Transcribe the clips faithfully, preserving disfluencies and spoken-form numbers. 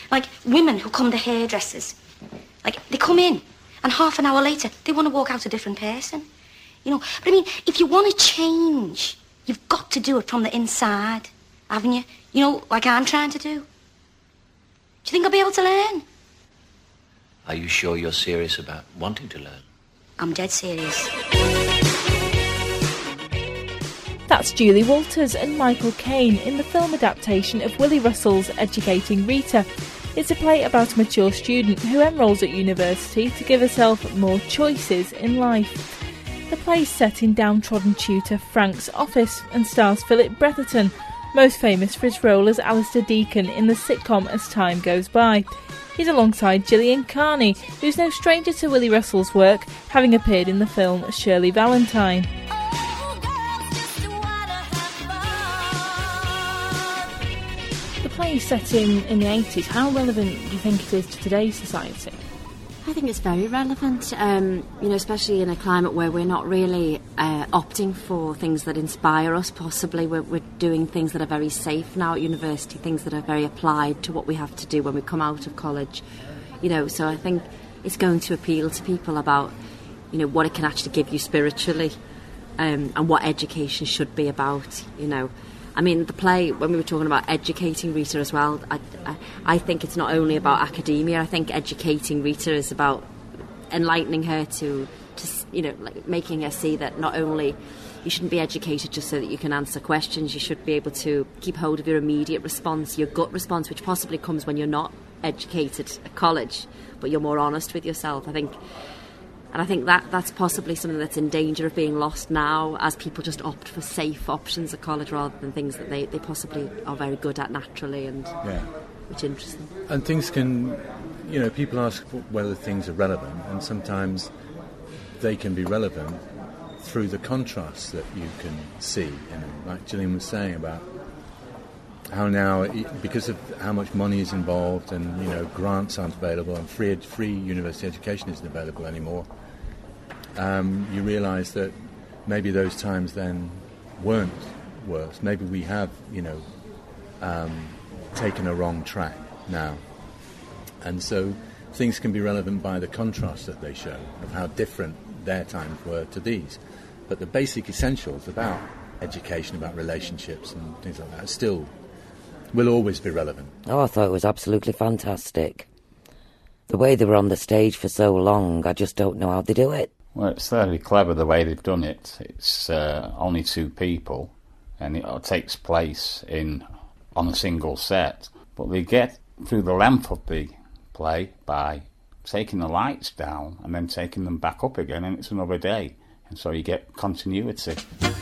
Like women who come to hairdressers. Like, they come in, and half an hour later, they want to walk out a different person. You know, but I mean, if you want to change, you've got to do it from the inside, haven't you? You know, like I'm trying to do. Do you think I'll be able to learn? Are you sure you're serious about wanting to learn? I'm dead serious. That's Julie Walters and Michael Caine in the film adaptation of Willy Russell's Educating Rita. It's a play about a mature student who enrolls at university to give herself more choices in life. The play's set in downtrodden tutor Frank's office and stars Philip Bretherton, most famous for his role as Alistair Deacon in the sitcom As Time Goes By. He's alongside Gillian Carney, who's no stranger to Willy Russell's work, having appeared in the film Shirley Valentine. The play is set in, in the eighties. How relevant do you think it is to today's society? I think it's very relevant, um, you know, especially in a climate where we're not really uh, opting for things that inspire us, possibly. We're, we're doing things that are very safe now at university, things that are very applied to what we have to do when we come out of college, you know, so I think it's going to appeal to people about, you know, what it can actually give you spiritually, um, and what education should be about, you know. I mean, the play, when we were talking about educating Rita as well, I, I, I think it's not only about academia. I think educating Rita is about enlightening her to, to, you know, like making her see that not only you shouldn't be educated just so that you can answer questions, you should be able to keep hold of your immediate response, your gut response, which possibly comes when you're not educated at college, but you're more honest with yourself. I think... And I think that that's possibly something that's in danger of being lost now as people just opt for safe options at college rather than things that they, they possibly are very good at naturally and yeah. which interests them. And things can, you know, people ask whether things are relevant, and sometimes they can be relevant through the contrasts that you can see. You know, like Gillian was saying about how now, because of how much money is involved and, you know, grants aren't available and free, free university education isn't available anymore, Um, you realise that maybe those times then weren't worse. Maybe we have, you know, um, taken a wrong track now. And so things can be relevant by the contrast that they show of how different their times were to these. But the basic essentials about education, about relationships and things like that still will always be relevant. Oh, I thought it was absolutely fantastic. The way they were on the stage for so long, I just don't know how they do it. Well, it's very clever the way they've done it. It's uh, only two people, and it takes place in on a single set. But they get through the length of the play by taking the lights down and then taking them back up again, and it's another day. And so you get continuity.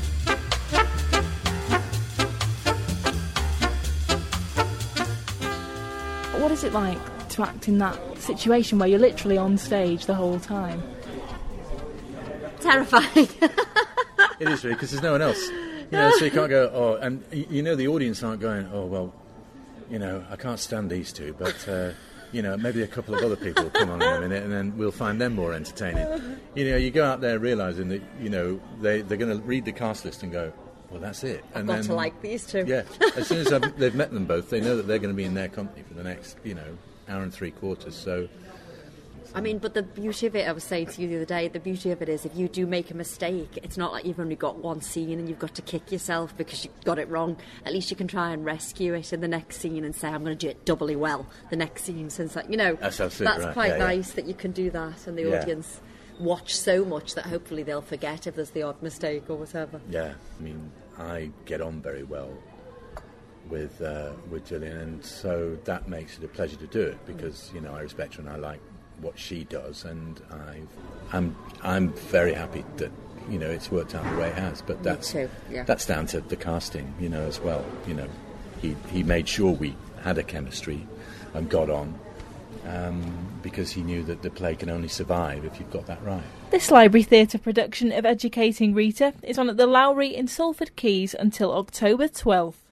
What is it like to act in that situation where you're literally on stage the whole time? Terrifying. It is really, because there's no one else. You know, so you can't go, oh, and you know the audience aren't going, oh, well, you know, I can't stand these two, but, uh, you know, maybe a couple of other people will come on in a minute and then we'll find them more entertaining. You know, you go out there realising that, you know, they, they're going to read the cast list and go, well, that's it. And I've got then, to like these two. Yeah, as soon as I've, they've met them both, they know that they're going to be in their company for the next, you know, hour and three quarters, so... I mean, but the beauty of it, I was saying to you the other day, the beauty of it is if you do make a mistake, it's not like you've only got one scene and you've got to kick yourself because you got it wrong. At least you can try and rescue it in the next scene and say, I'm going to do it doubly well the next scene. Since, like, you know, that's, that's right. quite yeah, nice yeah. that you can do that and the yeah. audience watch so much that hopefully they'll forget if there's the odd mistake or whatever. Yeah, I mean, I get on very well with uh, with Gillian, and so that makes it a pleasure to do it because, you know, I respect her and I like what she does, and I, I'm I'm very happy that, you know, it's worked out the way it has. But that's Me too, yeah. that's down to the casting, you know, as well. You know, he he made sure we had a chemistry and got on, um, because he knew that the play can only survive if you've got that right. This Library Theatre production of Educating Rita is on at the Lowry in Salford Quays until October twelfth.